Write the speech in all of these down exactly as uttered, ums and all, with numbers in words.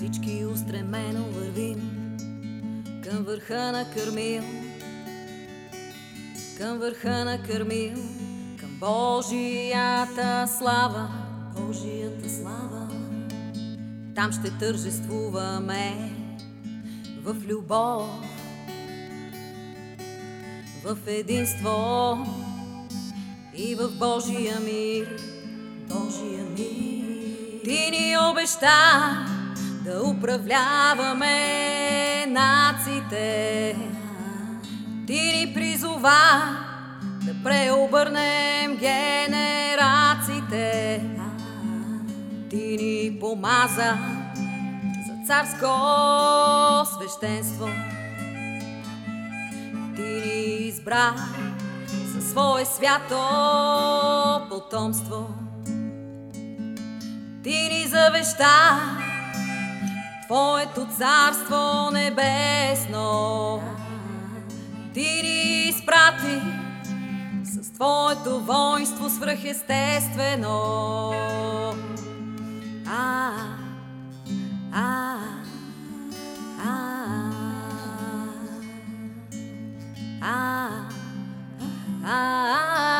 всички устремено вървим към върха на Кърмил, към върха на Кърмил, към Божията слава, Божията слава. Там ще тържествуваме в любов, в единство и в Божия мир, Божия мир. Ти ни обеща да управляваме нациите. Ти ни призова да преобърнем генерациите. Ти ни помаза за царско свещенство. Ти ни избра за свое свято потомство. Ти ни завеща Твоето царство небесно. Ти ни изпрати с Твоето воинство свръхестествено. А, а, а, а, а,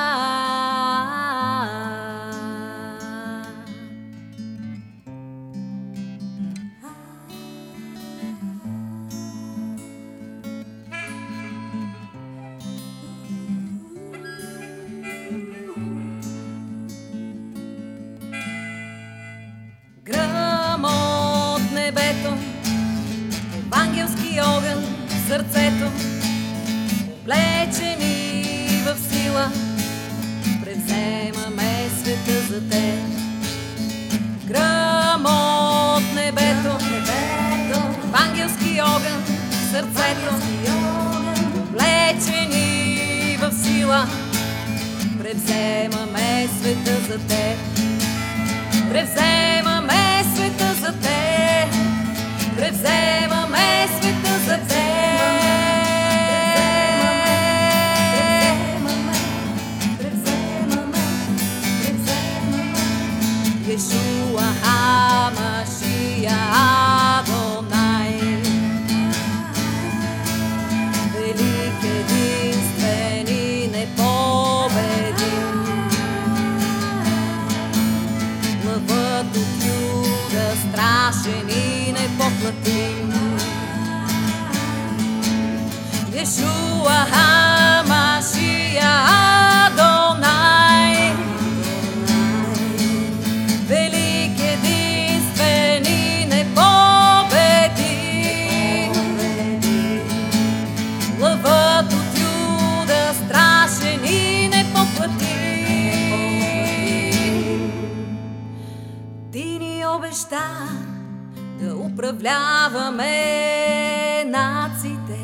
гръм от небето, евангелски огън в сърцето, облечени в сила, превземаме света за теб. Гръм от небето, евангелски огън в сърцето, облечени в сила, превземаме света за теб. Превземаме света за теб. Превземаме света за теб. Йешуа ха-Машиах Адонай, велик, единствен и непобедим. Лъвът от Юда, страшен и непоклатим. Йешуа ха-Машиах Адонай, велик, единствен и непобедим. Лъвът от Юда, страшен и непоклатим. Ти ни обеща да управляваме нациите.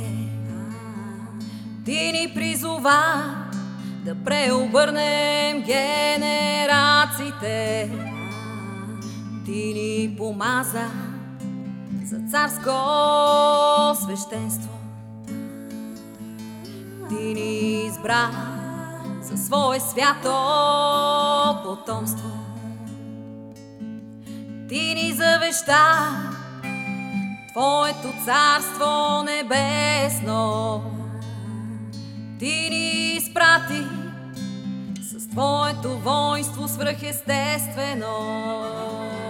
Ти ни призова да преобърнем генерациите. Ти ни помаза за царско свещенство. Ти ни избра за свое свято потомство. Ти ни завеща Твоето царство небесно. Ти ни изпрати с Твоето воинство свръхестествено.